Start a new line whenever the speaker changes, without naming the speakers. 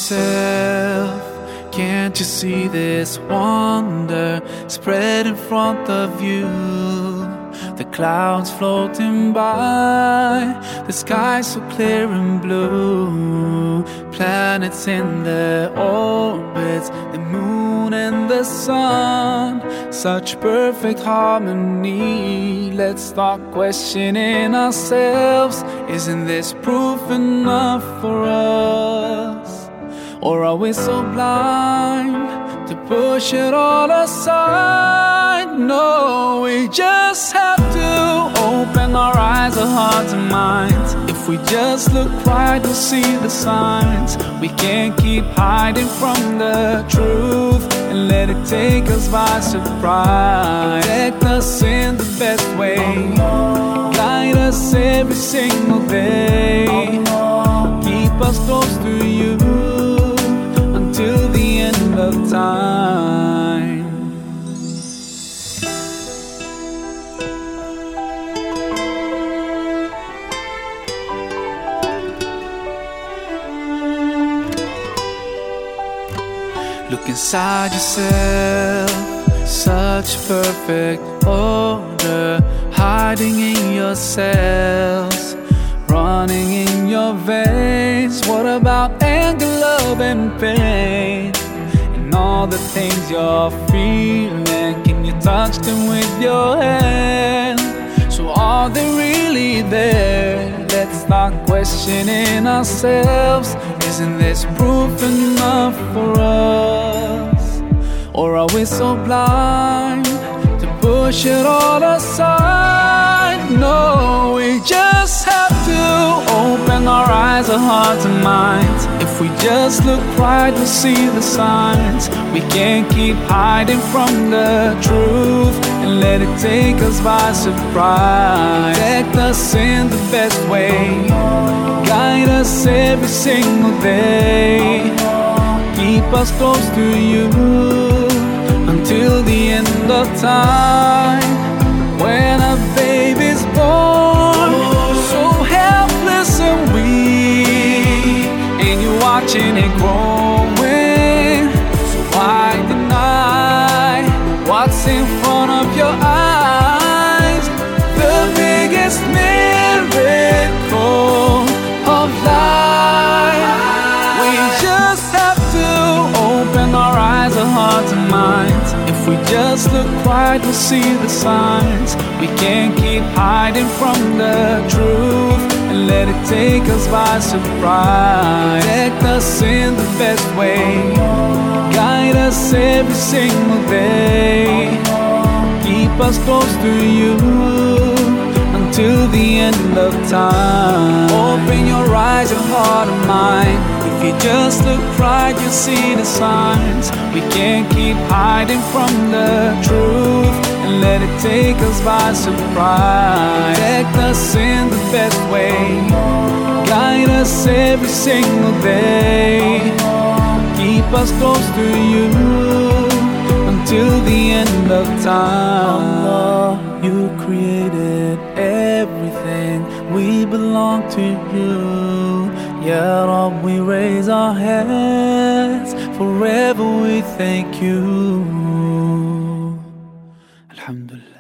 yourself? Can't you see this wonder spread in front of you? The clouds floating by, the sky so clear and blue, planets in their orbits, the moon and the sun, such perfect harmony. Let's start questioning ourselves. Isn't this proof enough for us? Or are we so blind to push it all aside? No, we just have to open our eyes, our hearts and minds. If we just look right, we'll see the signs. We can't keep hiding from the truth and let it take us by surprise. Protect us in the best way, guide us every single day, keep us close to you till the end of time. Look inside yourself, such perfect order, hiding in your cells, running in your veins. What about anger, love and pain, and all the things you're feeling? Can you touch them with your hand? So are they really there? Let's start questioning ourselves. Isn't this proof enough for us? Or are we so blind to push it all aside? No, we just have to open our eyes, our hearts and minds. If we just look right, we'll see the signs. We can't keep hiding from the truth and let it take us by surprise. Protect us in the best way, guide us every single day, keep us close to you until the end of time. When a baby's born, so helpless and weak, and you're watching it growing, so why deny what's in front of your eyes? The biggest miracle of life. We just have to open our eyes, our hearts and minds. If we just look right, we'll see the signs. We can't keep hiding from the truth and let it take us by surprise. Protect us in the best way, guide us every single day, keep us close to you till the end of time. Open your eyes, your heart and mind. If you just look right, you'll see the signs. We can't keep hiding from the truth and let it take us by surprise. Protect us in the best way, guide us every single day, keep us close to you until the end of time. Allah, you created everything, we belong to you. Ya Rab, we raise our hands, forever we thank you. Alhamdulillah.